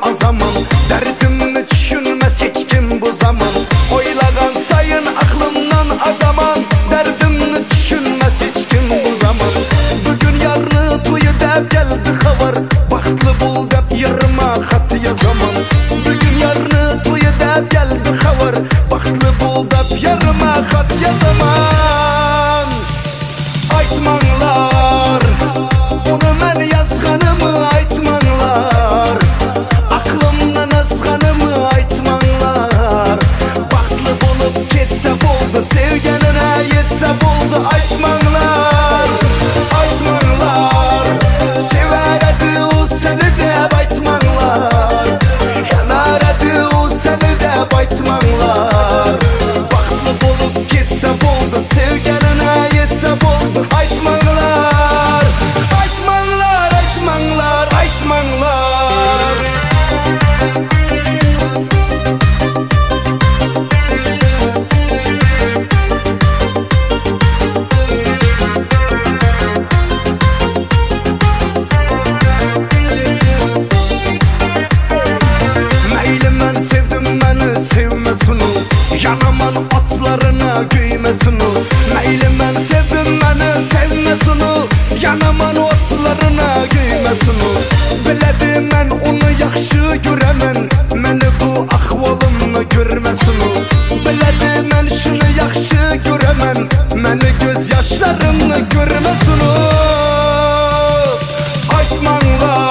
azaman. Derdimni düşünmez hiç kim bu zaman. Oylagan sayın aklımdan azaman. Derdimni düşünmez hiç kim bu zaman. Bugün yarını toyu dep geldi haber. Baxtlı bul dep yarıma xat yazaman. Bugün yarını toyu dep geldi haber. Baxtlı bul dep yarıma xat yazaman. Aytmanglar, onu men yazganımı aytmanglar. Aklımdan azganımı aytmanglar. Baxtlı bulup ketse boldu, sevgenine yetse boldu. Aytmanglar, aytmanglar. Sever edi o seni dep aytmanglar. Yanar edi o seni dep aytmanglar. Baxtlı bulup ketse boldu, sevgenine yetse boldu. Aytmanglar, aytmanglar, aytmanglar, aytmanglar. Meyli men sevdim beni sevmesin o. Yanaman atlarına giymesin o. Meyli men sevdim beni sevmesin o. Yanaman otlarına giymesin o. Biledi men onu yaxşı göremen. Meni bu ahvalımla görmesin o. Biledi men şunu yaxşı göremen. Meni göz yaşlarımla görmesin o. Aytmanglar,